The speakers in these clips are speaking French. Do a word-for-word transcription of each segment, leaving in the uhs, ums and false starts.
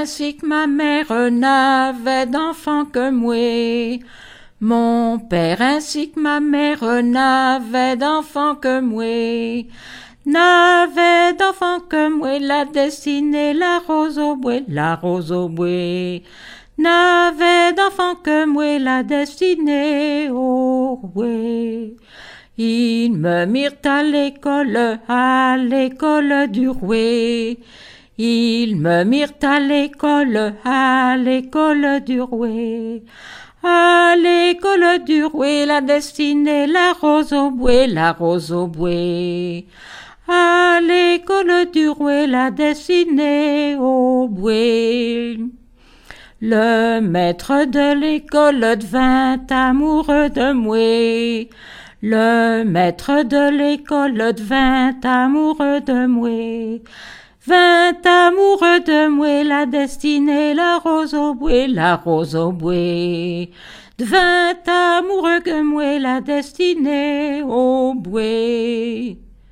ainsi que ma mère n'avait d'enfant que moi. Mon père ainsi que ma mère n'avait d'enfant que moi. N'avait d'enfant que moi, la destinée, la rose au bois, la rose au bois. N'avait d'enfant que moi, la destinée au bois. Ils me mirent à l'école, à l'école du roi. Ils me mirent à l'école, à l'école du roi. À l'école du roi, la destinée, la rose au bois, la rose au bois. À l'école du roi, la destinée au bois. Le maître de l'école devint amoureux de moi. Le maître de l'école devint amoureux de moi. Vint amoureux de moi, la destinée, la rose au bois, la rose au bois. Devint amoureux de moi, la destinée au bois.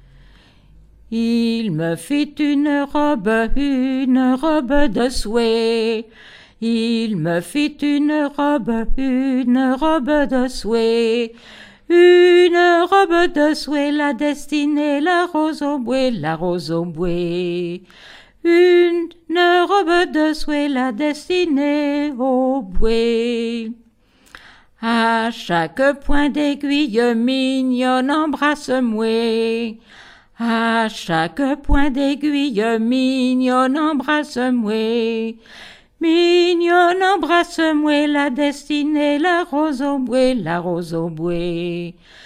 Il me fit une robe, une robe de soie. Il me fit une robe, une robe de soie. Une robe de soie, la destinée, la rose au bois, la rose au bois. Une robe de soie, la destinée au bois. À chaque point d'aiguille, mignonne, embrasse-moi. À chaque point d'aiguille, mignonne, embrasse-moi. Mignonne, embrasse-moi, la destinée, la rose au bois, la rose au bois.